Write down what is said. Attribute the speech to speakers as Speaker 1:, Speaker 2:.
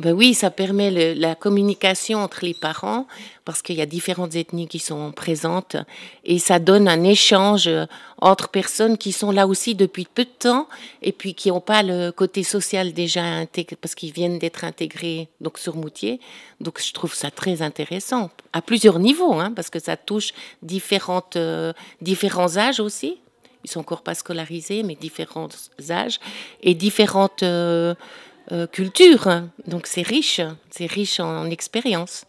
Speaker 1: Ben oui, ça permet la communication entre les parents parce qu'il y a différentes ethnies qui sont présentes et ça donne un échange entre personnes qui sont là aussi depuis peu de temps et puis qui n'ont pas le côté social déjà intégré parce qu'ils viennent d'être intégrés donc sur Moutier. Donc je trouve ça très intéressant à plusieurs niveaux hein, parce que ça touche différents âges aussi. Ils sont encore pas scolarisés mais différents âges et différentes culture. Donc c'est riche en expérience.